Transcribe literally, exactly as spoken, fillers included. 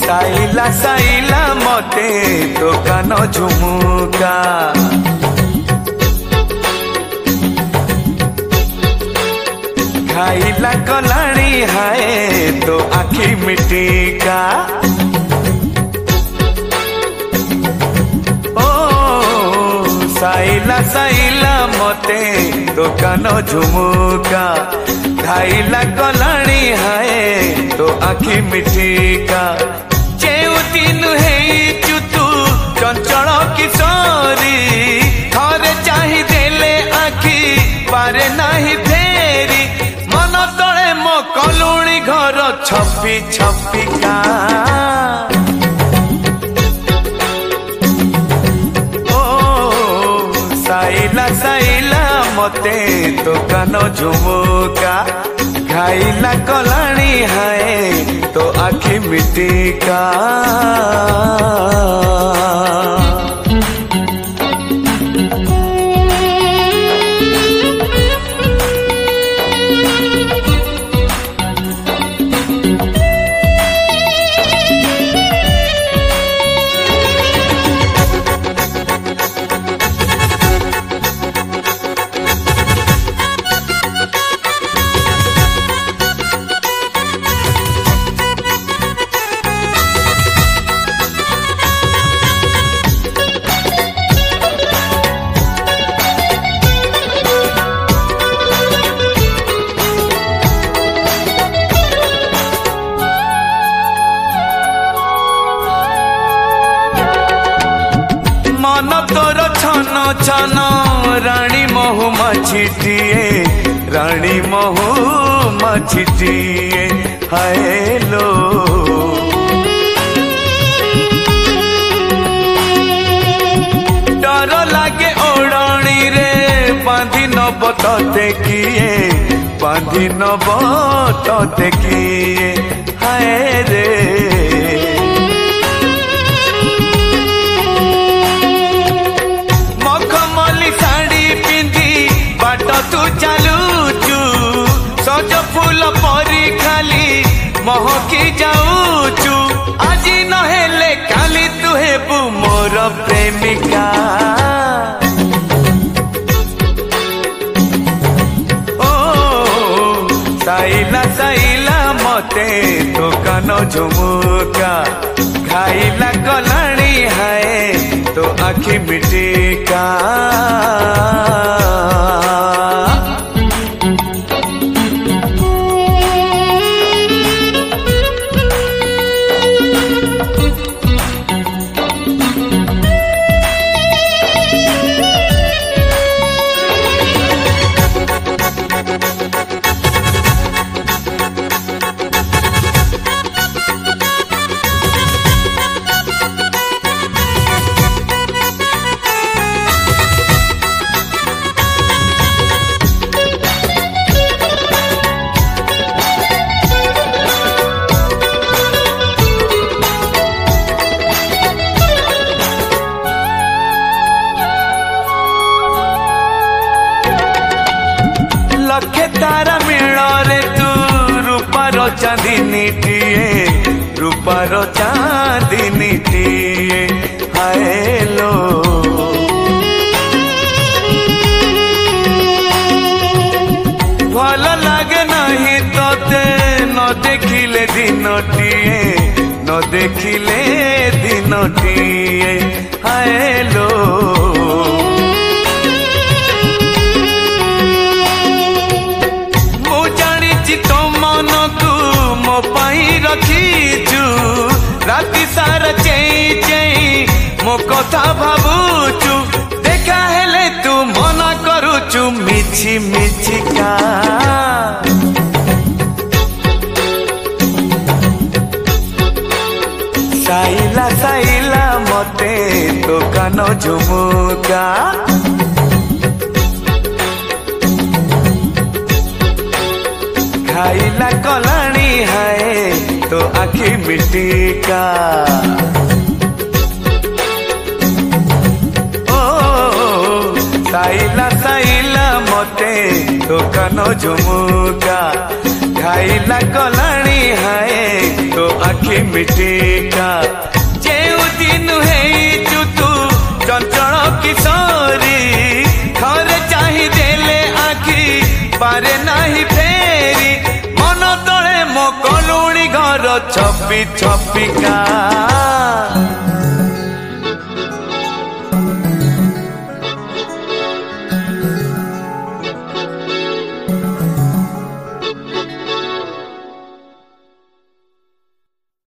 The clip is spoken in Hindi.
साइला साइला मते दुकान झुमुका खाइला कलाणी हाय तो आखी मिटिका ओ साइला साइला मते दुकान झुमुका खाइला कलाणी हाय तो आखी मिटिका जेउ दिन हेचु तू चंचल किशोरी थरे चाहि देले आखी पारे नाही फेरी मन तले मो कलुणी घर छपी छपिका ओ साइला साइला मते दुकान झुमुका खाइला कलाणी हाय तो आखि मिटिका मन तोर छन छन रानी महू मछिटिए रानी महू मछिटिए हायलो डर लागे ओढ़णी रे बांधी नब ते किए बांधी नब ते किए हाय रे तू चलुचु सज फूल परी खाली महकी जाऊचु आज नहेले काली तू हेबु मोर प्रेमिका ओ साइला साइला मते दुकान झुमुका खाइला कलाणी हाय तो आखि मिटिका लखे तारा मेଳରେ तू रूपार चांदनी टीए रूपार चांदनी टीए हायलो भल लागे नहीं तोते न देखिले दिनटीए न देखिले दिनटीए हायलो तो मन को मो पाई रखीचु राति सारा चेई चेई मो कथा भाबुचु देखा हेले तू मना करुचु मिछि मिछिका साइला साइला मते दुकान झुमुका खाइला कलाणी हाय तो आखि मिटिका ओ साइला साइला मते दुकान झुमुका खाइला कलाणी हाय तो आखि मिटिका जेउ दिन हेचु तू चंचल किशोरी थरे चाहि देले आखि पारे नाही फेरी मन तले मो कलुणी घर छपी छपिका।